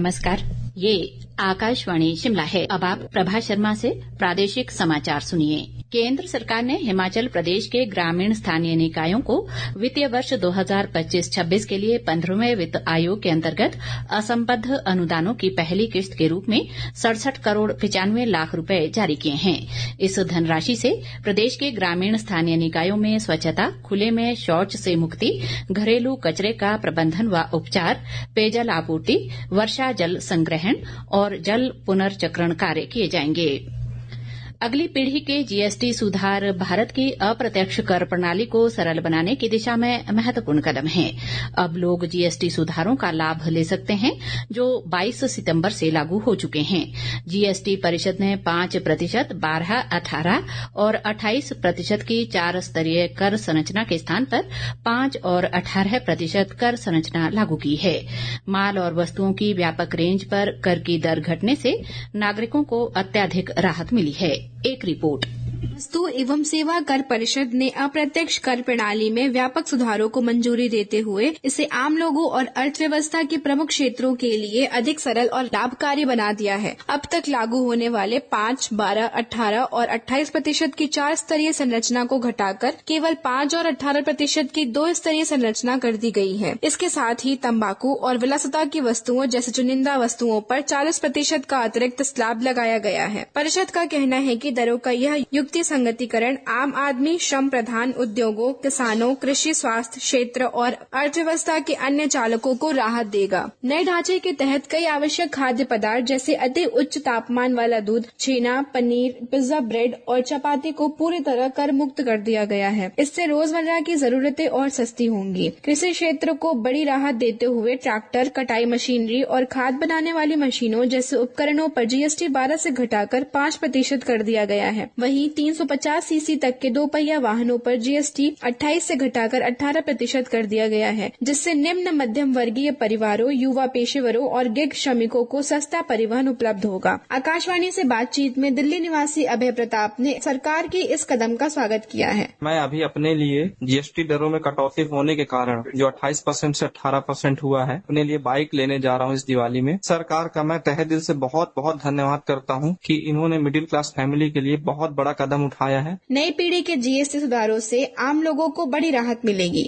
नमस्कार, ये आकाशवाणी शिमला है। अब आप प्रभा शर्मा से प्रादेशिक समाचार सुनिए। केंद्र सरकार ने हिमाचल प्रदेश के ग्रामीण स्थानीय निकायों को वित्तीय वर्ष 2025-26 के लिए 15वें वित्त आयोग के अंतर्गत असंबद्ध अनुदानों की पहली किश्त के रूप में 67 करोड़ 95 लाख रुपए जारी किए हैं। इस धनराशि से प्रदेश के ग्रामीण स्थानीय निकायों में स्वच्छता, खुले में शौच से मुक्ति, घरेलू कचरे का प्रबंधन व उपचार, पेयजल आपूर्ति, वर्षा जल संग्रहण और जल पुनर्चक्रण कार्य किए जाएंगे। अगली पीढ़ी के जीएसटी सुधार भारत की अप्रत्यक्ष कर प्रणाली को सरल बनाने की दिशा में महत्वपूर्ण कदम है। अब लोग जीएसटी सुधारों का लाभ ले सकते हैं जो 22 सितंबर से लागू हो चुके हैं। जीएसटी परिषद ने 5%, 12, 18 और 28% की 4 स्तरीय कर संरचना के स्थान पर 5 और 18% कर संरचना लागू की है। माल और वस्तुओं की व्यापक रेंज पर कर की दर घटने से नागरिकों को अत्यधिक राहत मिली है। एक रिपोर्ट। वस्तु एवं सेवा कर परिषद ने अप्रत्यक्ष कर प्रणाली में व्यापक सुधारों को मंजूरी देते हुए इसे आम लोगों और अर्थव्यवस्था के प्रमुख क्षेत्रों के लिए अधिक सरल और लाभकारी बना दिया है। अब तक लागू होने वाले 5, 12, 18 और 28% की 4 स्तरीय संरचना को घटाकर केवल 5 और 18% की 2 स्तरीय संरचना कर दी गई है। इसके साथ ही तंबाकू और विलासिता की वस्तुओं जैसे चुनिंदा वस्तुओं पर 40% का अतिरिक्त स्लैब लगाया गया है। परिषद का कहना है कि दरों का यह युक्ति संगतिकरण आम आदमी, श्रम प्रधान उद्योगों, किसानों, कृषि, स्वास्थ्य क्षेत्र और अर्थव्यवस्था के अन्य चालकों को राहत देगा। नए ढांचे के तहत कई आवश्यक खाद्य पदार्थ जैसे अति उच्च तापमान वाला दूध, छेना, पनीर, पिज्जा, ब्रेड और चपाती को पूरी तरह कर मुक्त कर दिया गया है। इससे रोजमर्रा की जरूरतें और सस्ती होंगी। कृषि क्षेत्र को बड़ी राहत देते हुए ट्रैक्टर, कटाई मशीनरी और खाद बनाने वाली मशीनों जैसे उपकरणों पर जीएसटी 12 से घटाकर 5% कर दिया गया है। वहीं 350 सीसी तक के 2 पहिया वाहनों पर जीएसटी 28 से घटाकर 18% कर दिया गया है, जिससे निम्न मध्यम वर्गीय परिवारों, युवा पेशेवरों और गिग श्रमिकों को सस्ता परिवहन उपलब्ध होगा। आकाशवाणी से बातचीत में दिल्ली निवासी अभय प्रताप ने सरकार के इस कदम का स्वागत किया है। मैं अभी अपने लिए जीएसटी दरों में कटौती होने के कारण जो 28% से 18% हुआ है, अपने लिए बाइक लेने जा रहा हूँ इस दिवाली में। सरकार का मैं तहे दिल से बहुत बहुत धन्यवाद करता हूँ कि इन्होंने मिडिल क्लास फैमिली के लिए बहुत बड़ा कदम उठाया है। नई पीढ़ी के जीएसटी सुधारों से आम लोगों को बड़ी राहत मिलेगी।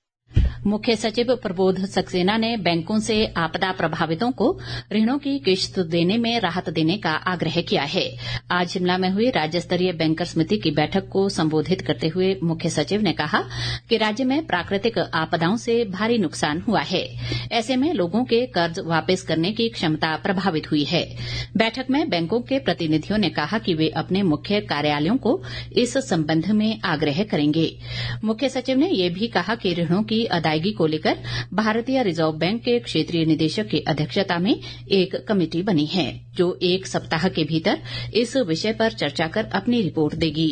मुख्य सचिव प्रबोध सक्सेना ने बैंकों से आपदा प्रभावितों को ऋणों की किश्त देने में राहत देने का आग्रह किया है। आज शिमला में हुई राज्य स्तरीय बैंकर समिति की बैठक को संबोधित करते हुए मुख्य सचिव ने कहा कि राज्य में प्राकृतिक आपदाओं से भारी नुकसान हुआ है। ऐसे में लोगों के कर्ज वापस करने की क्षमता प्रभावित हुई है। बैठक में बैंकों के प्रतिनिधियों ने कहा कि वे अपने मुख्य कार्यालयों को इस संबंध में आग्रह करेंगे। मुख्य सचिव ने यह भी कहा कि ऋणों की अदायगी को लेकर भारतीय रिजर्व बैंक के क्षेत्रीय निदेशक की अध्यक्षता में एक कमेटी बनी है जो 1 सप्ताह के भीतर इस विषय पर चर्चा कर अपनी रिपोर्ट देगी।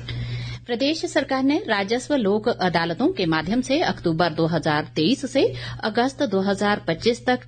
प्रदेश सरकार ने राजस्व लोक अदालतों के माध्यम से अक्टूबर 2023 से अगस्त 2025 तक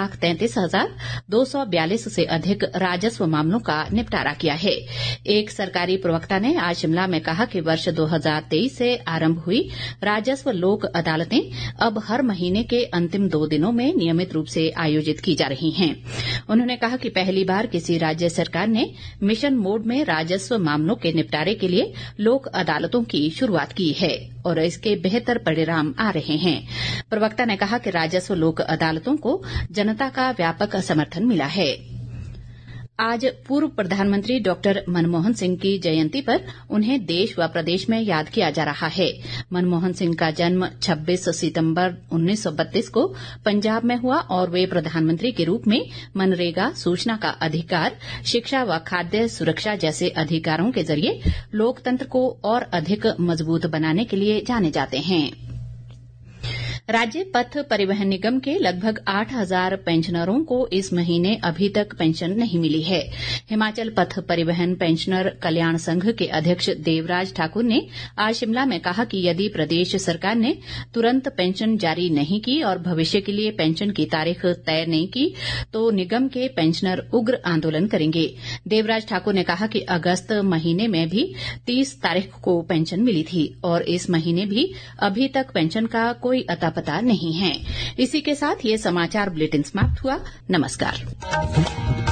4,33,242 से अधिक राजस्व मामलों का निपटारा किया है। एक सरकारी प्रवक्ता ने आज शिमला में कहा कि वर्ष 2023 से आरंभ हुई राजस्व लोक अदालतें अब हर महीने के अंतिम 2 दिनों में नियमित रूप से आयोजित की जा रही हैं। उन्होंने कहा कि पहली बार किसी राज्य सरकार ने मिशन मोड में राजस्व मामलों के निपटारे के लिए लोक अदालतों की शुरुआत की है और इसके बेहतर परिणाम आ रहे हैं। प्रवक्ता ने कहा कि राजस्व लोक अदालतों को जनता का व्यापक समर्थन मिला है। आज पूर्व प्रधानमंत्री डॉक्टर मनमोहन सिंह की जयंती पर उन्हें देश व प्रदेश में याद किया जा रहा है। मनमोहन सिंह का जन्म 26 सितंबर 1932 को पंजाब में हुआ और वे प्रधानमंत्री के रूप में मनरेगा, सूचना का अधिकार, शिक्षा व खाद्य सुरक्षा जैसे अधिकारों के जरिए लोकतंत्र को और अधिक मजबूत बनाने के लिए जाने जाते हैं। राज्य पथ परिवहन निगम के लगभग 8,000 पेंशनरों को इस महीने अभी तक पेंशन नहीं मिली है। हिमाचल पथ परिवहन पेंशनर कल्याण संघ के अध्यक्ष देवराज ठाकुर ने आज शिमला में कहा कि यदि प्रदेश सरकार ने तुरंत पेंशन जारी नहीं की और भविष्य के लिए पेंशन की तारीख तय नहीं की तो निगम के पेंशनर उग्र आंदोलन करेंगे। देवराज ठाकुर ने कहा कि अगस्त महीने में भी 30 तारीख को पेंशन मिली थी और इस महीने भी अभी तक पेंशन का कोई अता लापता नहीं हैं। इसी के साथ ये समाचार बुलेटिन समाप्त हुआ। नमस्कार।